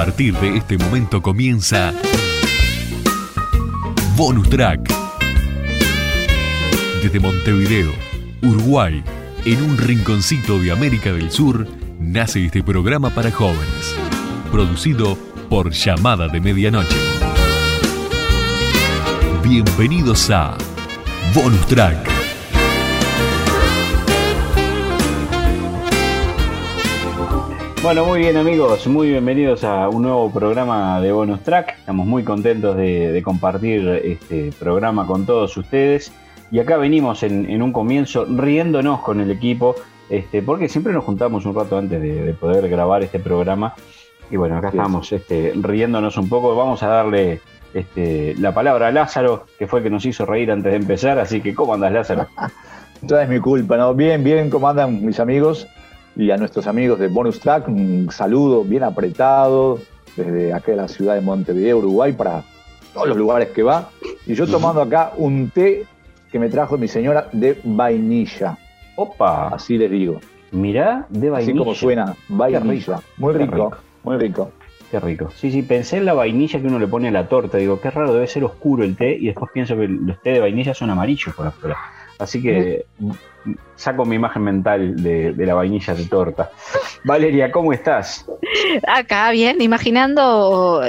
partir de este momento comienza Bonus Track. Desde Montevideo, Uruguay, en un rinconcito de América del Sur, nace este programa para jóvenes, producido por Llamada de Medianoche. Bienvenidos a Bonus Track. Bueno, muy bien amigos, muy bienvenidos a un nuevo programa de Bonus Track. Estamos muy contentos de compartir este programa con todos ustedes. Y acá venimos en un comienzo riéndonos con el equipo, porque siempre nos juntamos un rato antes de poder grabar este programa. Y bueno, acá estamos riéndonos un poco. Vamos a darle la palabra a Lázaro, que fue el que nos hizo reír antes de empezar. Así que, ¿cómo andas, Lázaro? Toda es mi culpa, ¿no? Bien, ¿cómo andan mis amigos? Y a nuestros amigos de Bonus Track, un saludo bien apretado desde acá de la ciudad de Montevideo, Uruguay, para todos los lugares que va. Y yo tomando acá un té que me trajo mi señora de vainilla. ¡Opa! Así les digo. Mirá, de vainilla. Así como suena, vainilla. Muy rico. Qué rico. Sí, pensé en la vainilla que uno le pone a la torta. Digo, qué raro, debe ser oscuro el té. Y después pienso que los té de vainilla son amarillos por afuera. Así que saco mi imagen mental de la vainilla de torta. Valeria, ¿cómo estás? Acá, bien, imaginando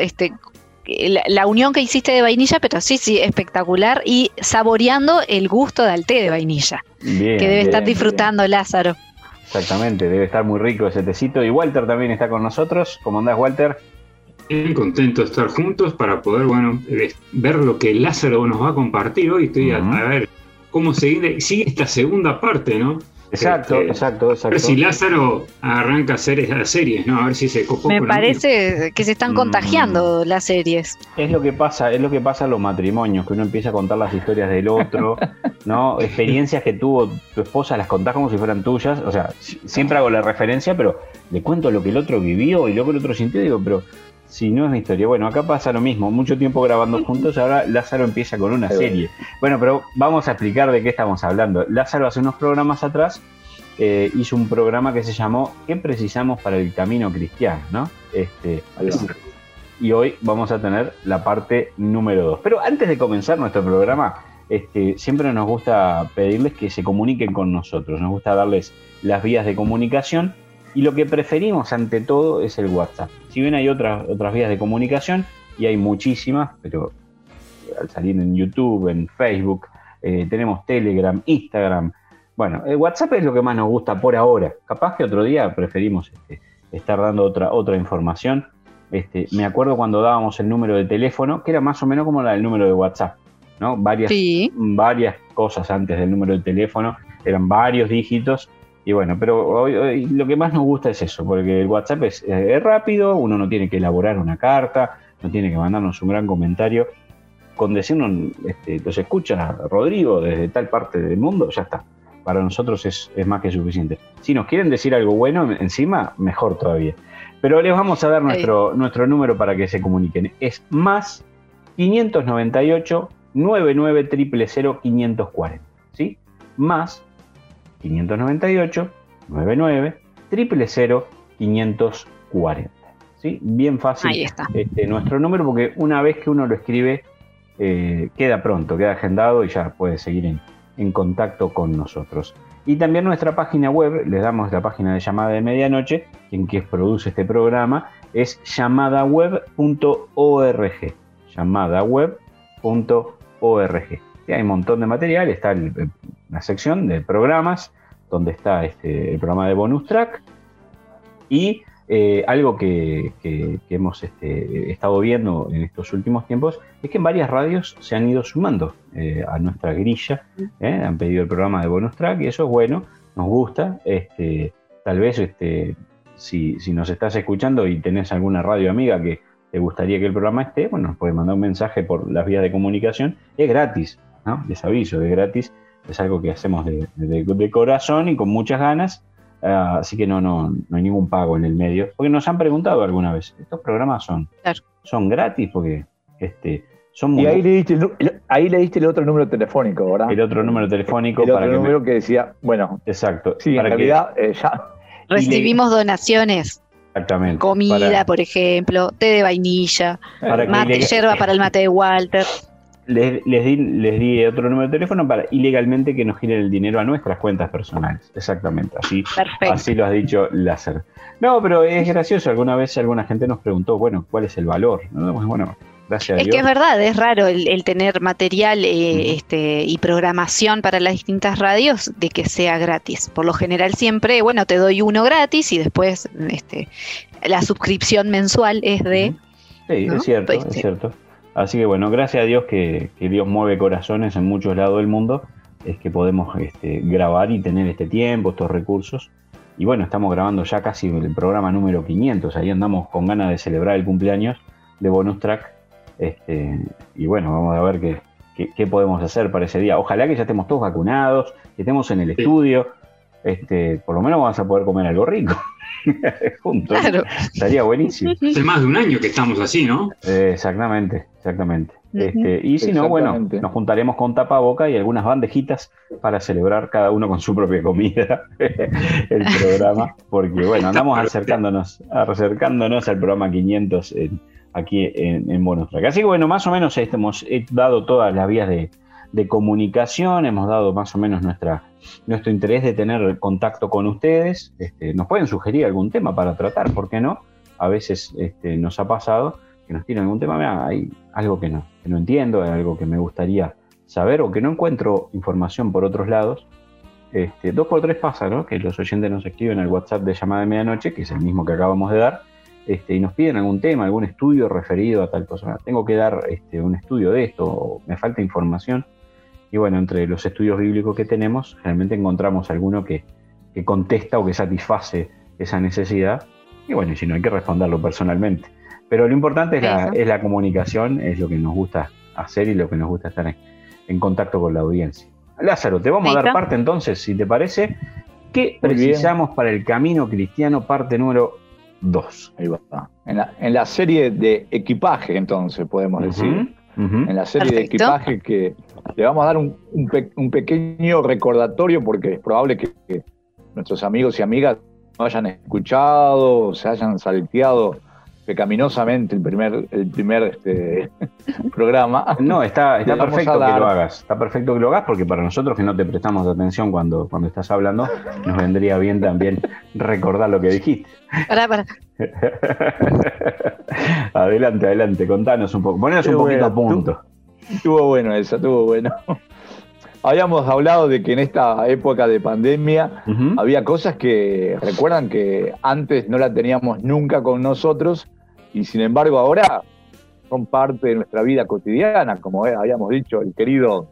la unión que hiciste de vainilla, pero sí, espectacular. Y saboreando el gusto del té de vainilla. Bien, que debe estar disfrutando bien. Lázaro. Exactamente, debe estar muy rico ese tecito. Y Walter también está con nosotros. ¿Cómo andás, Walter? Bien contento de estar juntos para poder, ver lo que Lázaro nos va a compartir hoy. Estoy a ver cómo sigue esta segunda parte, ¿no? Exacto. A ver si Lázaro arranca a hacer esas series, ¿no? A ver si se copó. Me parece que se están contagiando las series. Es lo que pasa en los matrimonios, que uno empieza a contar las historias del otro, ¿no? Experiencias que tuvo tu esposa, las contás como si fueran tuyas. O sea, siempre hago la referencia, pero le cuento lo que el otro vivió y lo que el otro sintió, digo, pero si no es mi historia. Bueno, acá pasa lo mismo, mucho tiempo grabando juntos, ahora Lázaro empieza con una serie. Bueno, pero vamos a explicar de qué estamos hablando. Lázaro hace unos programas atrás hizo un programa que se llamó ¿Qué precisamos para el camino cristiano?, ¿no? Y hoy vamos a tener la parte número 2. Pero antes de comenzar nuestro programa, siempre nos gusta pedirles que se comuniquen con nosotros, nos gusta darles las vías de comunicación. Y lo que preferimos ante todo es el WhatsApp. Si bien hay otras vías de comunicación, y hay muchísimas, pero al salir en YouTube, en Facebook, tenemos Telegram, Instagram. Bueno, el WhatsApp es lo que más nos gusta por ahora. Capaz que otro día preferimos estar dando otra información. Me acuerdo cuando dábamos el número de teléfono, que era más o menos como el número de WhatsApp, ¿no? Varias cosas antes del número de teléfono, eran varios dígitos. Y bueno, pero hoy lo que más nos gusta es eso, porque el WhatsApp es rápido, uno no tiene que elaborar una carta, no tiene que mandarnos un gran comentario. Con decirnos, los escucha Rodrigo desde tal parte del mundo, ya está. Para nosotros es más que suficiente. Si nos quieren decir algo bueno encima, mejor todavía. Pero les vamos a dar nuestro número para que se comuniquen. Es más 598 99 000 540, ¿sí? Más 598 99 000 540. ¿Sí? Bien fácil. Ahí está. Nuestro número, porque una vez que uno lo escribe, queda pronto, queda agendado y ya puede seguir en contacto con nosotros. Y también nuestra página web, les damos la página de Llamada de Medianoche, quien produce este programa, es llamadaweb.org. Llamadaweb.org. Hay un montón de material, está la sección de programas, donde está el programa de Bonus Track, y algo que hemos estado viendo en estos últimos tiempos es que en varias radios se han ido sumando a nuestra grilla, han pedido el programa de Bonus Track, y eso es bueno, nos gusta. Tal vez si nos estás escuchando y tenés alguna radio amiga que te gustaría que el programa esté, bueno, nos puedes mandar un mensaje por las vías de comunicación, es gratis, ¿no? Les aviso, es gratis, es algo que hacemos de corazón y con muchas ganas. Así que no hay ningún pago en el medio, porque nos han preguntado alguna vez, ¿estos programas son gratis? Porque son muy... Y ahí le diste el otro número telefónico, ¿verdad? El otro número telefónico. El otro número que decía, bueno... Exacto. Sí, en realidad ya... Recibimos donaciones. Exactamente. Comida, por ejemplo, té de vainilla, yerba para el mate de Walter. Les di otro número de teléfono para ilegalmente que nos giren el dinero a nuestras cuentas personales. Exactamente, así lo has dicho, Láser. No, pero es gracioso. Alguna vez alguna gente nos preguntó, bueno, ¿cuál es el valor? Bueno, gracias a Dios. Es que es verdad, es raro el tener material y programación para las distintas radios de que sea gratis. Por lo general siempre, bueno, te doy uno gratis y después la suscripción mensual es de... Sí, ¿no? Es cierto. Así que bueno, gracias a Dios que Dios mueve corazones en muchos lados del mundo, es que podemos grabar y tener este tiempo, estos recursos. Y bueno, estamos grabando ya casi el programa número 500, ahí andamos con ganas de celebrar el cumpleaños de Bonus Track. Y bueno, vamos a ver qué podemos hacer para ese día. Ojalá que ya estemos todos vacunados, que estemos en el estudio, por lo menos vamos a poder comer algo rico. Juntos. Claro. Estaría buenísimo. Hace más de un año que estamos así, ¿no? Exactamente. Y si no, bueno, nos juntaremos con tapaboca y algunas bandejitas para celebrar cada uno con su propia comida el programa, porque bueno, andamos acercándonos al programa 500 aquí en Bonus Track. Así que bueno, más o menos hemos dado todas las vías de comunicación, hemos dado más o menos nuestro interés de tener contacto con ustedes. Nos pueden sugerir algún tema para tratar, ¿por qué no? A veces nos ha pasado que nos tiran algún tema, mira, hay algo que no entiendo, hay algo que me gustaría saber o que no encuentro información por otros lados. 2x3 pasa, ¿no? Que los oyentes nos escriben al WhatsApp de Llamada de Medianoche, que es el mismo que acabamos de dar, y nos piden algún tema, algún estudio referido a tal cosa. Tengo que dar un estudio de esto, o me falta información. Y bueno, entre los estudios bíblicos que tenemos, realmente encontramos alguno que contesta o que satisface esa necesidad. Y bueno, si no, hay que responderlo personalmente. Pero lo importante es la comunicación, es lo que nos gusta hacer y lo que nos gusta estar en contacto con la audiencia. Lázaro, te vamos a dar parte entonces, si te parece. ¿Qué precisamos para el camino cristiano, parte número 2? Ahí va. En la serie de equipaje, entonces, podemos decir. En la serie de equipaje que le vamos a dar un pequeño recordatorio, porque es probable que nuestros amigos y amigas no hayan escuchado, se hayan salteado pecaminosamente el primer programa. No, está perfecto que lo hagas. Está perfecto que lo hagas, porque para nosotros que no te prestamos atención cuando estás hablando, nos vendría bien también recordar lo que dijiste. Pará. Adelante, contanos un poco. Ponenos un poquito a punto. Estuvo bueno eso, estuvo bueno. Habíamos hablado de que en esta época de pandemia había cosas que, recuerdan que antes no la teníamos nunca con nosotros, y sin embargo ahora son parte de nuestra vida cotidiana, como habíamos dicho, el querido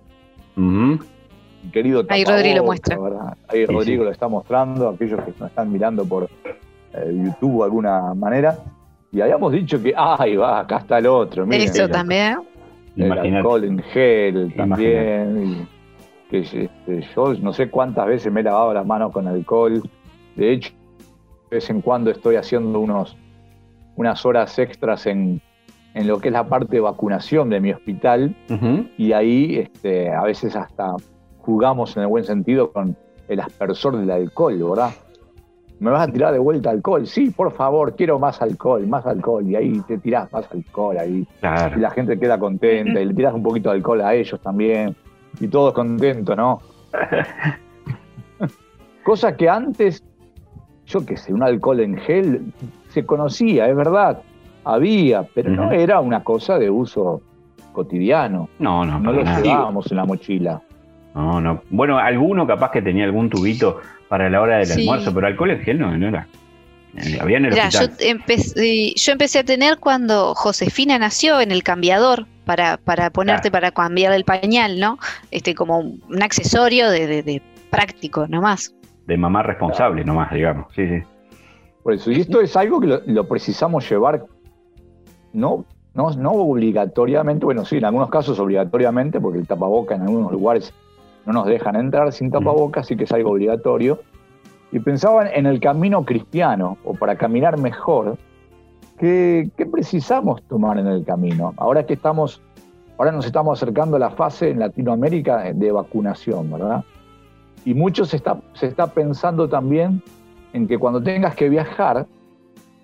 ahí Rodrigo lo muestra, ¿verdad? Ahí Rodrigo lo está mostrando, aquellos que nos están mirando por YouTube de alguna manera, y habíamos dicho que acá está el otro, miren, eso también, el alcohol en gel también, que yo no sé cuántas veces me he lavado las manos con alcohol. De hecho, de vez en cuando estoy haciendo unas horas extras en lo que es la parte de vacunación de mi hospital, y ahí a veces hasta jugamos en el buen sentido con el aspersor del alcohol, ¿verdad? ¿Me vas a tirar de vuelta alcohol? Sí, por favor, quiero más alcohol, y ahí te tirás más alcohol ahí. Claro. Y la gente queda contenta, y le tirás un poquito de alcohol a ellos también, y todos contentos, ¿no? Cosa que antes, yo qué sé, un alcohol en gel se conocía, es verdad, había, pero no era una cosa de uso cotidiano. No lo llevábamos en la mochila. No. Bueno, alguno capaz que tenía algún tubito para la hora del almuerzo, pero alcohol en gel no era. Había en el hospital. Yo empecé a tener cuando Josefina nació en el cambiador para ponerte, para cambiar el pañal, ¿no? Como un accesorio de práctico, nomás. De mamá responsable, nomás, digamos. Sí. Por eso, y esto es algo que lo precisamos llevar, no obligatoriamente, bueno, sí, en algunos casos obligatoriamente, porque el tapaboca en algunos lugares no nos dejan entrar sin tapabocas, así que es algo obligatorio. Y pensaban en el camino cristiano, o para caminar mejor, ¿qué precisamos tomar en el camino? Ahora nos estamos acercando a la fase en Latinoamérica de vacunación, ¿verdad? Y mucho se está pensando también en que cuando tengas que viajar,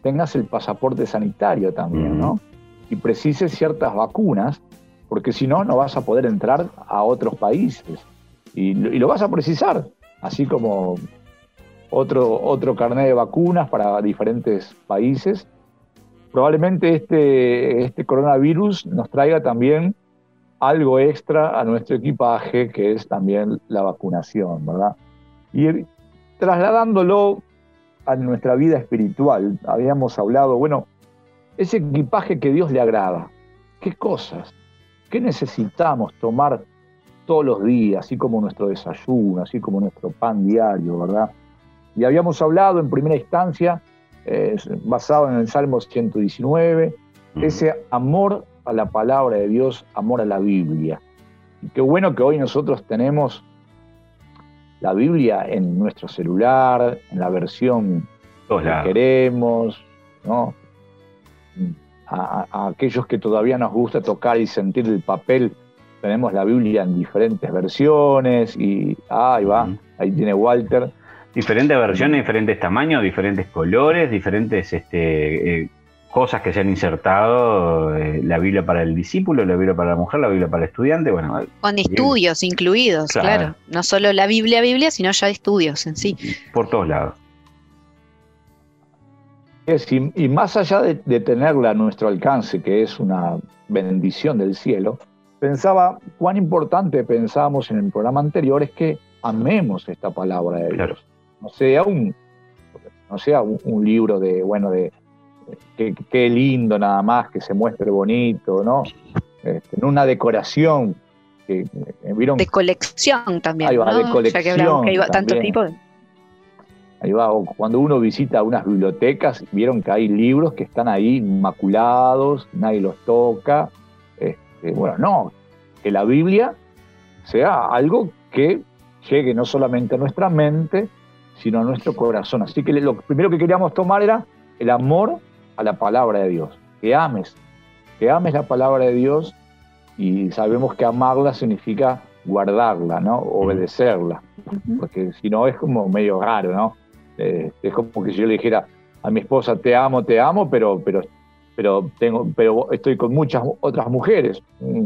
tengas el pasaporte sanitario también, ¿no? Y precises ciertas vacunas, porque si no, no vas a poder entrar a otros países. Y lo vas a precisar, así como otro carnet de vacunas para diferentes países. Probablemente este coronavirus nos traiga también algo extra a nuestro equipaje, que es también la vacunación, ¿verdad? Y trasladándolo a nuestra vida espiritual, habíamos hablado, bueno, ese equipaje que Dios le agrada, ¿qué cosas? ¿Qué necesitamos tomar todos los días, así como nuestro desayuno, así como nuestro pan diario, ¿verdad? Y habíamos hablado en primera instancia, basado en el Salmo 119, ese amor a la palabra de Dios, amor a la Biblia. Y qué bueno que hoy nosotros tenemos la Biblia en nuestro celular, en la versión que queremos, ¿no? A aquellos que todavía nos gusta tocar y sentir el papel, tenemos la Biblia en diferentes versiones y ahí va, ahí tiene Walter. Diferentes versiones, diferentes tamaños, diferentes colores, diferentes cosas que se han insertado, la Biblia para el discípulo, la Biblia para la mujer, la Biblia para el estudiante, bueno. Con estudios incluidos, claro. No solo la Biblia, sino ya estudios en sí. Por todos lados. Y más allá de tenerla a nuestro alcance, que es una bendición del cielo, pensaba cuán importante pensábamos en el programa anterior es que amemos esta palabra de Dios. Claro. No sea un libro de qué lindo nada más, que se muestre bonito, ¿no? En una decoración. ¿Vieron? De colección también, ahí va, ¿no? De colección. Ya que hablamos que hay tanto tipo de... Ahí va, cuando uno visita unas bibliotecas, vieron que hay libros que están ahí inmaculados, nadie los toca. No, que la Biblia sea algo que llegue no solamente a nuestra mente, sino a nuestro corazón. Así que lo primero que queríamos tomar era el amor a la palabra de Dios. Que ames la palabra de Dios, y sabemos que amarla significa guardarla, ¿no? Obedecerla. Porque si no es como medio raro, ¿no? Es como que si yo le dijera a mi esposa te amo, pero estoy con muchas otras mujeres.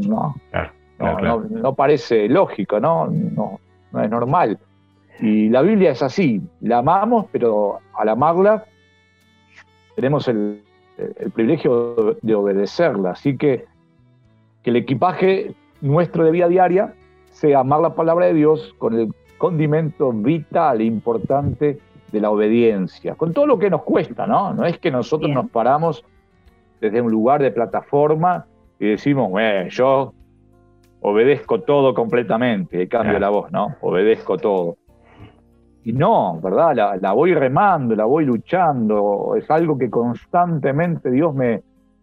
No parece lógico, no es normal. Y la Biblia es así, la amamos, pero al amarla tenemos el privilegio de obedecerla. Así que el equipaje nuestro de vida diaria sea amar la palabra de Dios con el condimento vital e importante de la obediencia, con todo lo que nos cuesta, ¿no? No es que nosotros nos paramos desde un lugar de plataforma y decimos, yo obedezco todo completamente, y cambio la voz, ¿no? Obedezco todo. Y no, ¿verdad? La voy remando, la voy luchando, es algo que constantemente Dios me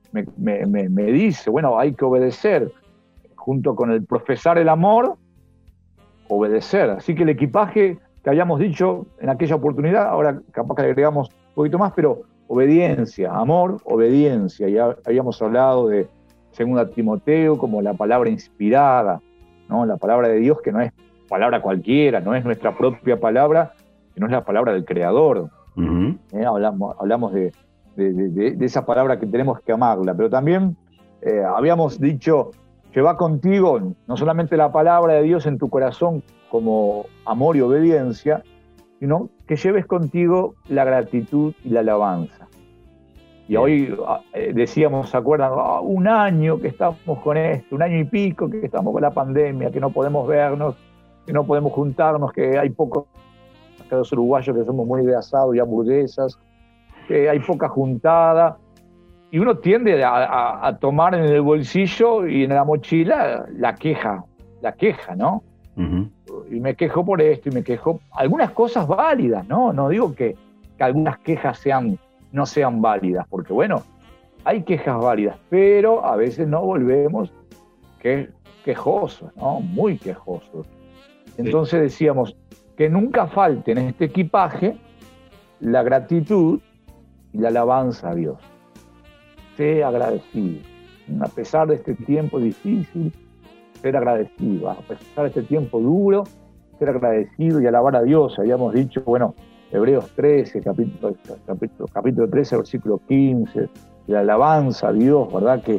dice, hay que obedecer, junto con el profesar el amor, obedecer. Así que el equipaje que habíamos dicho en aquella oportunidad, ahora capaz que le agregamos un poquito más, pero obediencia, amor, obediencia. Ya habíamos hablado de 2 Timoteo como la palabra inspirada, ¿no? La palabra de Dios, que no es palabra cualquiera, no es nuestra propia palabra, sino es la palabra del Creador. Hablamos de esa palabra que tenemos que amarla, pero también habíamos dicho, lleva contigo no solamente la palabra de Dios en tu corazón como amor y obediencia, sino que lleves contigo la gratitud y la alabanza. Y hoy decíamos, ¿se acuerdan? Un año que estamos con esto, 1 año y pico que estamos con la pandemia, que no podemos vernos, que no podemos juntarnos, que hay pocos, acá los uruguayos que somos muy de asado y hamburguesas, que hay poca juntada, y uno tiende a tomar en el bolsillo y en la mochila la queja, ¿no? Y me quejo por esto, y me quejo, algunas cosas válidas, ¿no? No digo que algunas quejas no sean válidas, porque hay quejas válidas, pero a veces no volvemos quejosos, ¿no? Muy quejosos. Entonces decíamos que nunca falte en este equipaje la gratitud y la alabanza a Dios. Sé agradecido. A pesar de este tiempo difícil, ser agradecido. A pesar de este tiempo duro, ser agradecido y alabar a Dios. Habíamos dicho, Hebreos 13, capítulo 13, versículo 15, la alabanza a Dios, ¿verdad? Que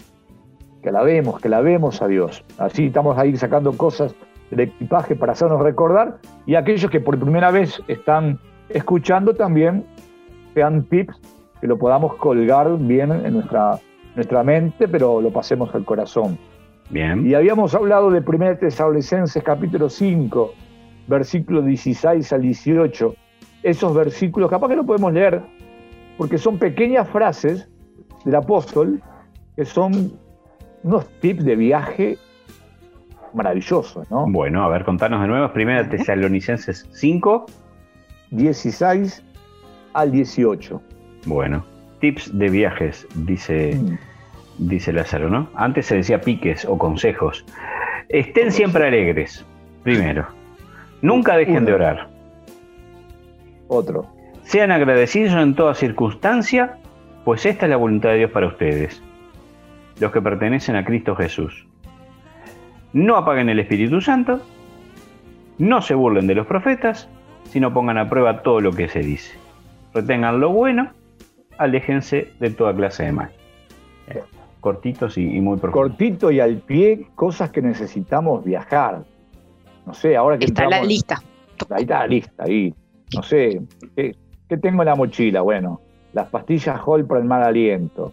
alabemos a Dios. Así estamos ahí sacando cosas del equipaje para hacernos recordar, y aquellos que por primera vez están escuchando también sean tips que lo podamos colgar bien en nuestra mente, pero lo pasemos al corazón. Bien. Y habíamos hablado de 1 Tesalonicenses capítulo 5, versículos 16 al 18. Esos versículos, capaz que lo podemos leer, porque son pequeñas frases del apóstol que son unos tips de viaje maravillosos, ¿no? Bueno, a ver, contanos de nuevo. 1 Tesalonicenses 5. 16 al 18. Bueno, tips de viajes, dice Lázaro, ¿no? Antes se decía piques o consejos. Estén siempre alegres, primero. Nunca dejen de orar. Otro. Sean agradecidos en toda circunstancia, pues esta es la voluntad de Dios para ustedes, los que pertenecen a Cristo Jesús. No apaguen el Espíritu Santo, no se burlen de los profetas, sino pongan a prueba todo lo que se dice. Retengan lo bueno, aléjense de toda clase de mal. Cortitos y muy profundos. Cortito y al pie, cosas que necesitamos viajar. No sé, ahora que está entramos, la lista. Ahí está la lista, ahí. No sé, ¿qué tengo en la mochila? Bueno, las pastillas Hall para el mal aliento.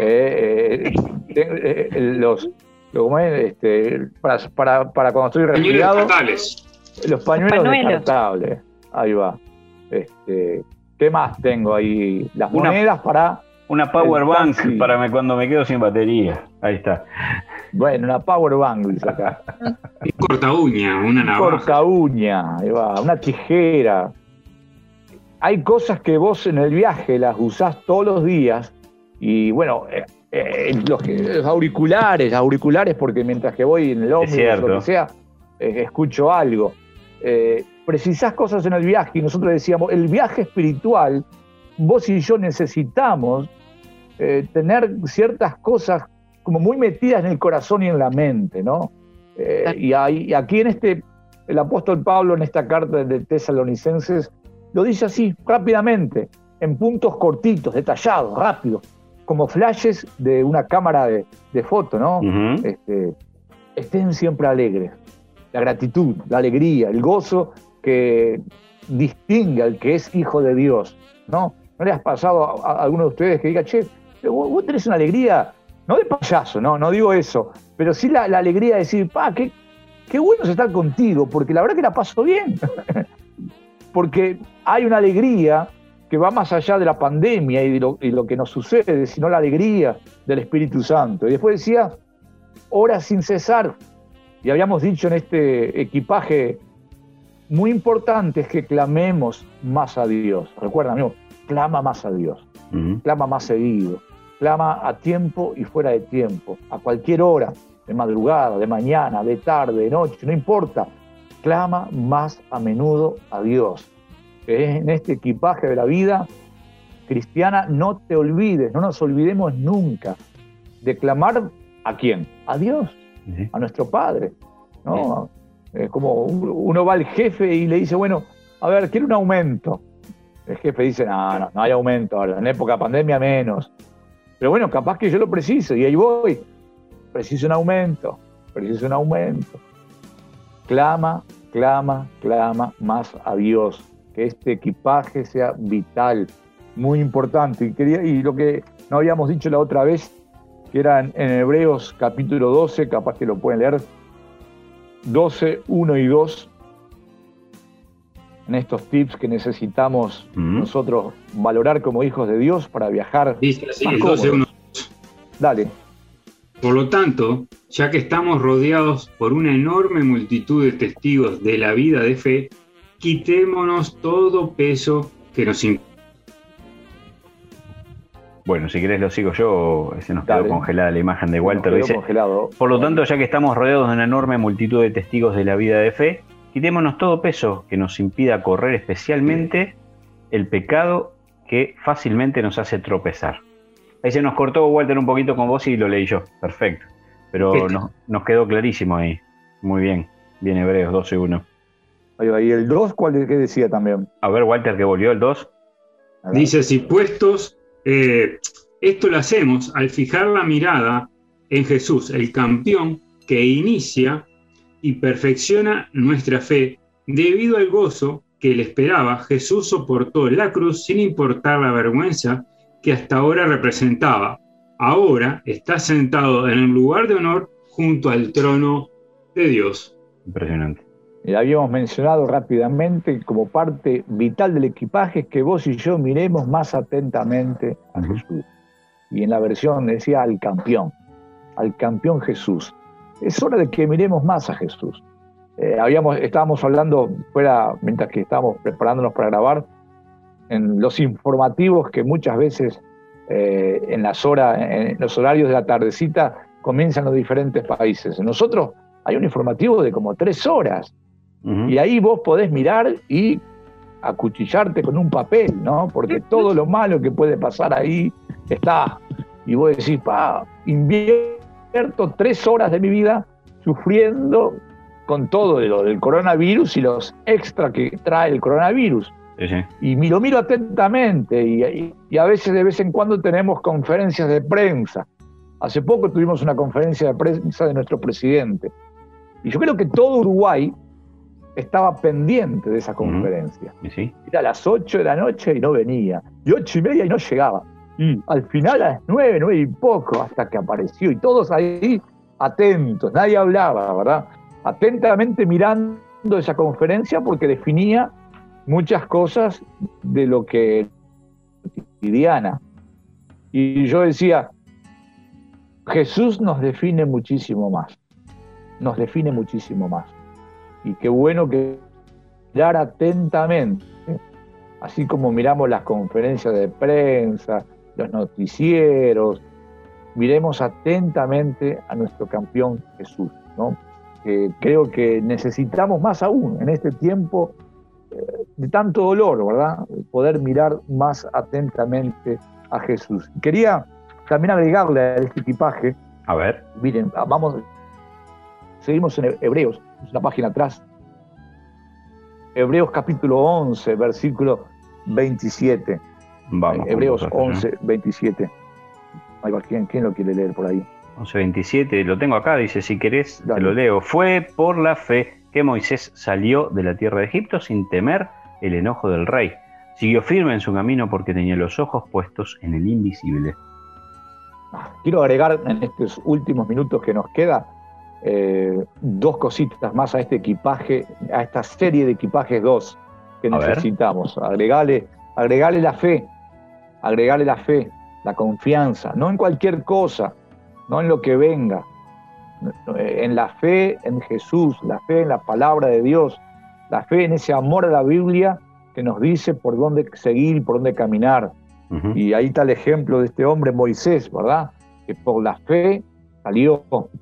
Para cuando estoy resfriado. Los pañuelos descartables. Ahí va. ¿Qué más tengo ahí? Las monedas para... Una power bank para cuando me quedo sin batería. Ahí está. Bueno, una power bank, dice acá. Corta uña, una navaja. Corta uña, ahí va, una tijera. Hay cosas que vos en el viaje las usás todos los días. Y bueno, los auriculares, porque mientras que voy en el ómnibus o lo que sea, escucho algo. Precisás cosas en el viaje, y nosotros decíamos, el viaje espiritual, vos y yo necesitamos tener ciertas cosas como muy metidas en el corazón y en la mente, ¿no? Y aquí el apóstol Pablo en esta carta de Tesalonicenses lo dice así, rápidamente, en puntos cortitos, detallados, rápidos, como flashes de una cámara de foto, ¿no? Uh-huh. Estén siempre alegres. La gratitud, la alegría, el gozo que distingue al que es hijo de Dios, ¿no? ¿No le has pasado a alguno de ustedes que diga, che, vos tenés una alegría, no de payaso, no digo eso, pero sí la alegría de decir, qué bueno es estar contigo, porque la verdad que la paso bien. Porque hay una alegría que va más allá de la pandemia y lo que nos sucede, sino la alegría del Espíritu Santo. Y después decía, ora sin cesar. Y habíamos dicho en este equipaje, muy importante es que clamemos más a Dios. Recuerda, amigo, clama más a Dios. Uh-huh. Clama más seguido. Clama a tiempo y fuera de tiempo. A cualquier hora, de madrugada, de mañana, de tarde, de noche, no importa. Clama más a menudo a Dios. En este equipaje de la vida cristiana, no te olvides, no nos olvidemos nunca de clamar ¿a quién? A Dios, uh-huh. A nuestro Padre, ¿no? Como uno va al jefe y le dice, bueno, a ver, quiero un aumento. El jefe dice, no hay aumento ahora, en época de pandemia menos. Pero bueno, capaz que yo lo preciso, y ahí voy. Preciso un aumento. Clama más a Dios. Que este equipaje sea vital, muy importante. Y lo que no habíamos dicho la otra vez, que era en Hebreos capítulo 12, capaz que lo pueden leer, 12, 1 y 2, en estos tips que necesitamos nosotros valorar como hijos de Dios para viajar. Dice así, el 12, 1, 2. Dale. Por lo tanto, ya que estamos rodeados por una enorme multitud de testigos de la vida de fe, quitémonos todo peso que nos impide. Bueno, si querés lo sigo yo, se nos quedó congelada la imagen de Walter. Dice, congelado. Por lo tanto, ya que estamos rodeados de una enorme multitud de testigos de la vida de fe, quitémonos todo peso que nos impida correr, especialmente el pecado que fácilmente nos hace tropezar. Ahí se nos cortó, Walter, un poquito con vos y lo leí yo. Perfecto. Pero nos quedó clarísimo ahí. Muy bien. Bien, Hebreos 12:1. ¿Y el 2 qué decía también? A ver, Walter, que volvió el 2. Dice, si puestos, esto lo hacemos al fijar la mirada en Jesús, el campeón que inicia y perfecciona nuestra fe. Debido al gozo que le esperaba, Jesús soportó la cruz sin importar la vergüenza que hasta ahora representaba. Ahora está sentado en el lugar de honor junto al trono de Dios. Impresionante. Y habíamos mencionado rápidamente como parte vital del equipaje es que vos y yo miremos más atentamente a Jesús. Y en la versión decía al campeón Jesús. Es hora de que miremos más a Jesús. Estábamos hablando fuera, mientras que estábamos preparándonos para grabar, en los informativos que muchas veces en los horarios de la tardecita comienzan los diferentes países. En nosotros hay un informativo de como 3 horas. Uh-huh. Y ahí vos podés mirar y acuchillarte con un papel, ¿no? Porque todo lo malo que puede pasar ahí está. Y vos decís, invierto 3 horas de mi vida sufriendo con todo lo del coronavirus y los extras que trae el coronavirus. Sí, sí. Y lo miro atentamente y a veces de vez en cuando tenemos conferencias de prensa. Hace poco tuvimos una conferencia de prensa de nuestro presidente. Y yo creo que todo Uruguay estaba pendiente de esa conferencia. ¿Sí? Era a las 8 de la noche y no venía. Y 8:30 y no llegaba. Al final a las 9 y poco, hasta que apareció. Y todos ahí atentos, nadie hablaba, ¿verdad? Atentamente mirando esa conferencia porque definía muchas cosas de lo que cotidiana. Y yo decía, Jesús nos define muchísimo más. Nos define muchísimo más. Y qué bueno que mirar atentamente, así como miramos las conferencias de prensa, los noticieros, miremos atentamente a nuestro campeón Jesús, ¿no? Creo que necesitamos más aún en este tiempo de tanto dolor, ¿verdad? Poder mirar más atentamente a Jesús. Quería también agregarle a este equipaje. A ver. Miren, seguimos en Hebreos, es una página atrás. Hebreos capítulo 11, versículo 27. Vamos. Hebreos 11, 27. Ahí va, ¿quién lo quiere leer por ahí? 11:27, lo tengo acá, dice, si querés, dale. Te lo leo. Fue por la fe que Moisés salió de la tierra de Egipto sin temer el enojo del rey. Siguió firme en su camino porque tenía los ojos puestos en el invisible. Quiero agregar en estos últimos minutos que nos queda 2 cositas más a este equipaje, a esta serie de equipajes 2 que necesitamos. Agregarle la fe, la confianza, no en cualquier cosa, no en lo que venga, en la fe en Jesús, la fe en la palabra de Dios, la fe en ese amor a la Biblia que nos dice por dónde seguir, por dónde caminar. Uh-huh. Y ahí está el ejemplo de este hombre Moisés, ¿verdad? Que por la fe salió.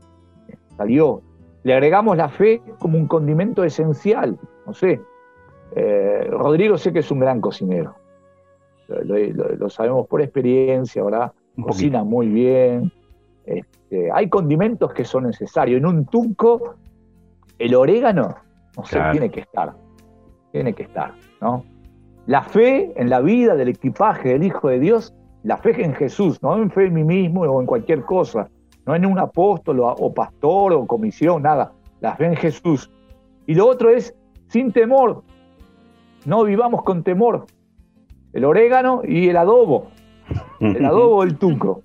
Le agregamos la fe como un condimento esencial. No sé, Rodrigo sé que es un gran cocinero. Lo sabemos por experiencia, ¿verdad? Cocina muy bien. Hay condimentos que son necesarios. En un tuco, el orégano, claro, tiene que estar, ¿no? La fe en la vida del equipaje del Hijo de Dios, la fe en Jesús, no en fe en mí mismo o en cualquier cosa, no en un apóstol o pastor o comisión, nada. La fe en Jesús. Y lo otro es sin temor. No vivamos con temor. El orégano y el adobo del tuco.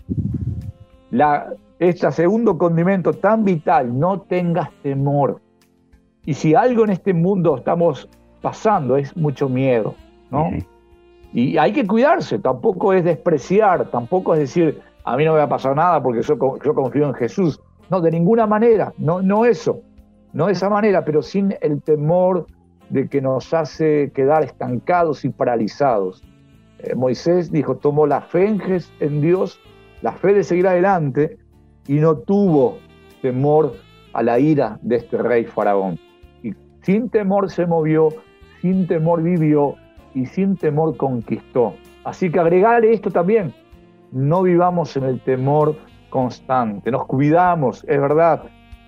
Este segundo condimento tan vital, no tengas temor. Y si algo en este mundo estamos pasando es mucho miedo, ¿no? Uh-huh. Y hay que cuidarse, tampoco es despreciar, tampoco es decir, a mí no me va a pasar nada porque yo confío en Jesús. No, de ninguna manera, no eso, no de esa manera, pero sin el temor de que nos hace quedar estancados y paralizados. Moisés dijo, tomó la fe en Dios, la fe de seguir adelante, y no tuvo temor a la ira de este rey faraón. Y sin temor se movió, sin temor vivió y sin temor conquistó. Así que agregarle esto también, no vivamos en el temor constante, nos cuidamos, es verdad,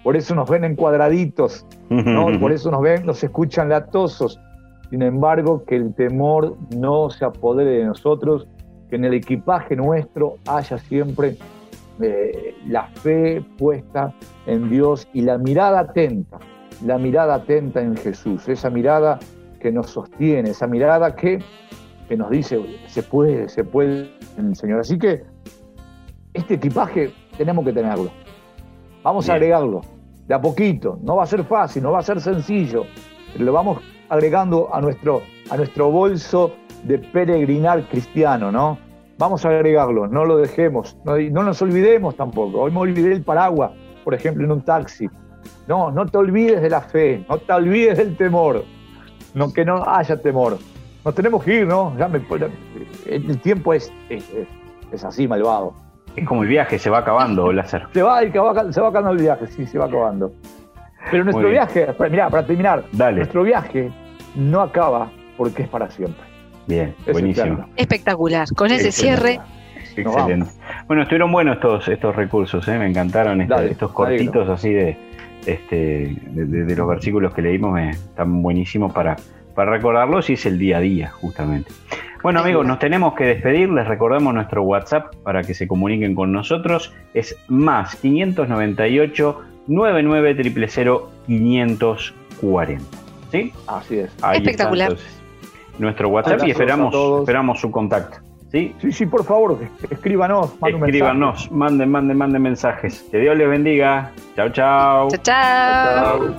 por eso nos ven encuadraditos, ¿no? Por eso nos escuchan latosos. Sin embargo, que el temor no se apodere de nosotros, que en el equipaje nuestro haya siempre la fe puesta en Dios y la mirada atenta en Jesús, esa mirada que nos sostiene, esa mirada que nos dice, se puede en el Señor. Así que este equipaje tenemos que tenerlo. Vamos a agregarlo de a poquito. No va a ser fácil, no va a ser sencillo, pero lo vamos agregando a nuestro bolso de peregrinar cristiano, ¿no? Vamos a agregarlo, no lo dejemos, no nos olvidemos tampoco. Hoy me olvidé el paraguas, por ejemplo, en un taxi. No te olvides de la fe, no te olvides del temor, que no haya temor. Nos tenemos que ir, ¿no? El tiempo es así, malvado. Es como el viaje, se va acabando, Lázaro. Se va acabando el viaje, sí, se va acabando. Pero nuestro viaje, mirá, para terminar, nuestro viaje no acaba porque es para siempre. Bien, buenísimo. Espectacular, con ese cierre. Excelente. Bueno, estuvieron buenos estos recursos, me encantaron estos cortitos así de los versículos que leímos, están buenísimos para recordarlos, y es el día a día, justamente. Bueno, amigos, nos tenemos que despedir. Les recordamos nuestro WhatsApp para que se comuniquen con nosotros. Es más 598 99 000 540. ¿Sí? Así es. Ahí espectacular. Está, entonces, nuestro WhatsApp, y esperamos su contacto. ¿Sí? Sí, por favor, escríbanos, manden mensajes. Que Dios les bendiga. Chau, chau. Chau, chau.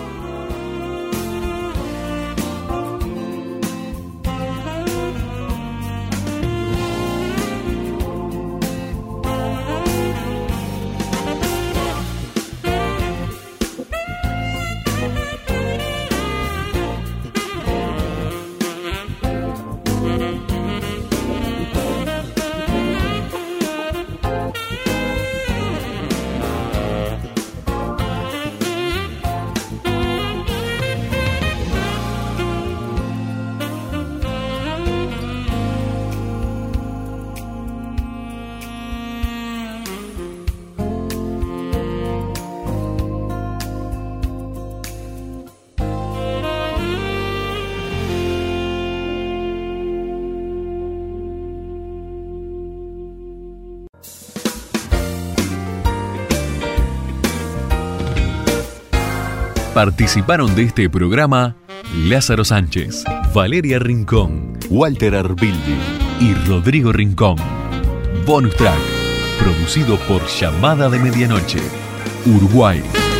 Participaron de este programa Lázaro Sánchez, Valeria Rincón, Walter Arbildi y Rodrigo Rincón. Bonus Track, producido por Llamada de Medianoche, Uruguay.